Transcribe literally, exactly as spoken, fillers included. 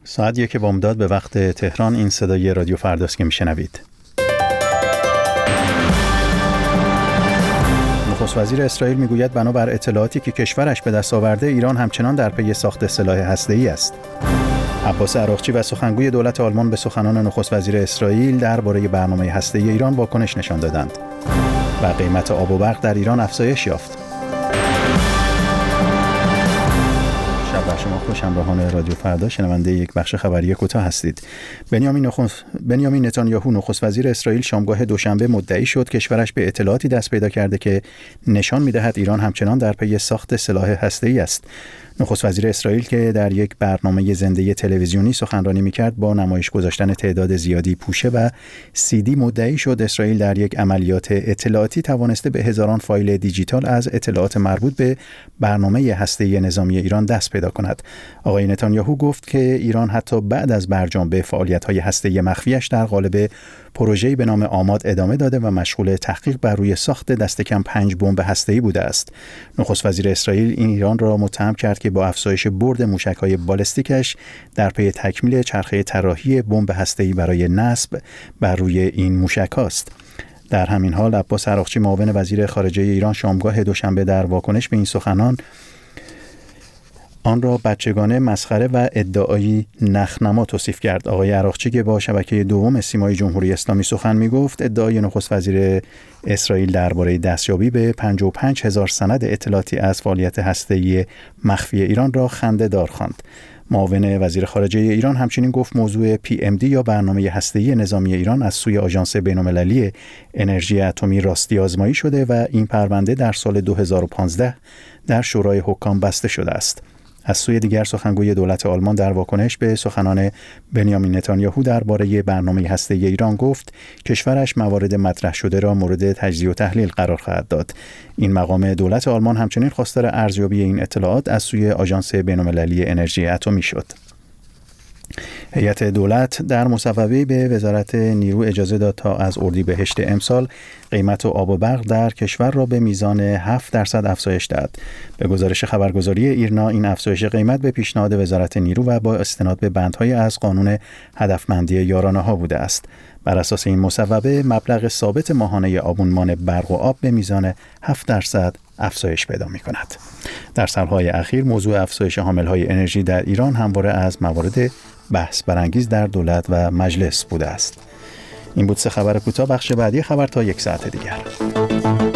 ساعت یک بامداد به وقت تهران. این صدای رادیو فرداست که میشنوید. نخست وزیر اسرائیل میگوید بنابر اطلاعاتی که کشورش به دست آورده، ایران همچنان در پی ساخت سلاح هسته‌ای است. عباس عراقچی و سخنگوی دولت آلمان به سخنان نخست وزیر اسرائیل درباره برنامه هسته‌ای ایران واکنش نشان دادند و قیمت آب و برق در ایران افزایش یافت. شب شما خوش، همراهان رادیو فردا شنونده یک بخش خبری کوتاه هستید. بنیامین نخست بنیامین نتانیاهو نخست وزیر اسرائیل شامگاه دوشنبه مدعی شد کشورش به اطلاعاتی دست پیدا کرده که نشان می‌دهد ایران همچنان در پی ساخت سلاح هسته‌ای است. نخست وزیر اسرائیل که در یک برنامه زنده تلویزیونی سخنرانی می‌کرد، با نمایش گذاشتن تعداد زیادی پوشه و سیدی مدعی شد اسرائیل در یک عملیات اطلاعاتی توانسته به هزاران فایل دیجیتال از اطلاعات مربوط به برنامه هسته‌ای نظامی ایران دست پیدا کند. آقای نتانیاهو گفت که ایران حتی بعد از برجام به فعالیت‌های هسته‌ای مخفیش در قالب پروژه‌ای به نام آماد ادامه داده و مشغول تحقیق بر روی ساخت دست کم پنج بمب هسته‌ای بوده است. نخست وزیر اسرائیل این ایران را متهم کرد که با افزایش برد موشک‌های بالستیکش در پی تکمیل چرخه طراحی بمب هسته‌ای برای نصب بر روی این موشک‌ها است. در همین حال عباس عراقچی معاون وزیر خارجه ایران شامگاه دوشنبه در واکنش به این سخنان آن را بچگانه، مسخره و ادعایی نخنما توصیف کرد. آقای عراقچی که با شبکه دوم سیمای جمهوری اسلامی سخن می‌گفت، ادعای نخست وزیر اسرائیل درباره دستیابی به پنجاه و پنج هزار سند اطلاعاتی از فعالیت هسته‌ای مخفی ایران را خنده‌دار خواند. معاون وزیر خارجه ایران همچنین گفت موضوع پی ام دی یا برنامه هسته‌ای نظامی ایران از سوی آژانس بین‌المللی انرژی اتمی راستی آزمایی شده و این پرونده در سال دو هزار و پانزده در شورای حکام بسته شده است. از سوی دیگر سخنگوی دولت آلمان در واکنش به سخنان بنیامین نتانیاهو درباره برنامه هسته‌ای ایران گفت کشورش موارد مطرح شده را مورد تجزیه و تحلیل قرار خواهد داد. این مقام دولت آلمان همچنین خواستار ارزیابی این اطلاعات از سوی آژانس بین‌المللی انرژی اتمی شد. هیئت دولت در مصوبه‌ای به وزارت نیرو اجازه داد تا از اردیبهشت امسال قیمت آب و برق در کشور را به میزان هفت درصد افزایش دهد. به گزارش خبرگزاری ایرنا، این افزایش قیمت به پیشنهاد وزارت نیرو و با استناد به بندهای از قانون هدفمندی یارانه‌ها بوده است. بر اساس این مصوبه مبلغ ثابت ماهانه آبونمان برق و آب به میزان هفت درصد افزایش پیدا می‌کند. در سالهای اخیر موضوع افزایش حامل‌های انرژی در ایران همواره از موارد بحث برانگیز در دولت و مجلس بوده است. این بود سه خبر کوتاه. بخش بعدی خبر تا یک ساعت دیگر.